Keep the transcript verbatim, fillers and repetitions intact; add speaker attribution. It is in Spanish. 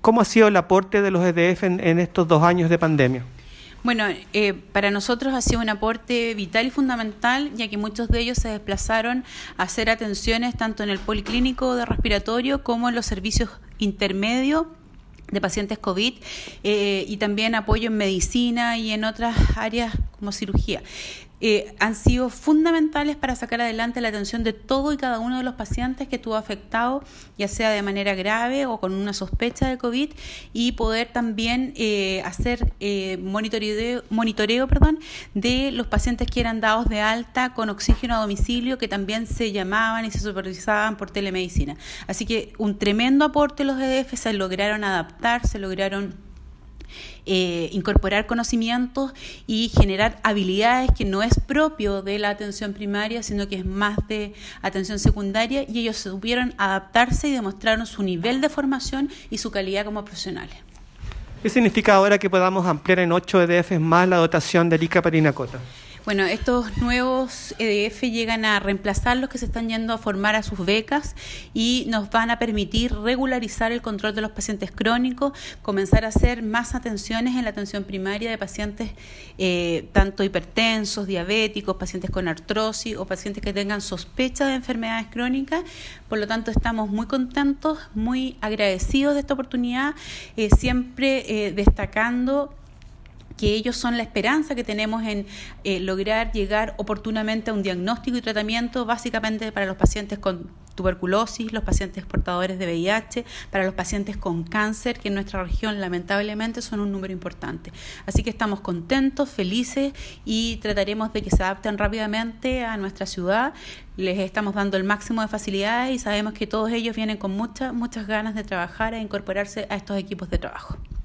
Speaker 1: ¿Cómo ha sido el aporte de los E D F en, en estos dos años de pandemia?
Speaker 2: Bueno, eh, para nosotros ha sido un aporte vital y fundamental, ya que muchos de ellos se desplazaron a hacer atenciones tanto en el policlínico de respiratorio como en los servicios intermedios de pacientes COVID eh, y también apoyo en medicina y en otras áreas como cirugía. Eh, han sido fundamentales para sacar adelante la atención de todo y cada uno de los pacientes que estuvo afectado, ya sea de manera grave o con una sospecha de COVID, y poder también eh, hacer eh, monitoreo, monitoreo perdón, de los pacientes que eran dados de alta con oxígeno a domicilio, que también se llamaban y se supervisaban por telemedicina. Así que un tremendo aporte los E D F, se lograron adaptar, se lograron Eh, incorporar conocimientos y generar habilidades que no es propio de la atención primaria, sino que es más de atención secundaria, y ellos supieron adaptarse y demostraron su nivel de formación y su calidad como profesionales.
Speaker 1: ¿Qué significa ahora que podamos ampliar en ocho E D Fs más la dotación del I C A Parinacota?
Speaker 2: Bueno, estos nuevos E D F llegan a reemplazar los que se están yendo a formar a sus becas y nos van a permitir regularizar el control de los pacientes crónicos, comenzar a hacer más atenciones en la atención primaria de pacientes eh, tanto hipertensos, diabéticos, pacientes con artrosis o pacientes que tengan sospecha de enfermedades crónicas. Por lo tanto, estamos muy contentos, muy agradecidos de esta oportunidad, eh, siempre eh, destacando que ellos son la esperanza que tenemos en eh, lograr llegar oportunamente a un diagnóstico y tratamiento, básicamente para los pacientes con tuberculosis, los pacientes portadores de V I H, para los pacientes con cáncer, que en nuestra región lamentablemente son un número importante. Así que estamos contentos, felices, y trataremos de que se adapten rápidamente a nuestra ciudad. Les estamos dando el máximo de facilidades y sabemos que todos ellos vienen con muchas, muchas ganas de trabajar e incorporarse a estos equipos de trabajo.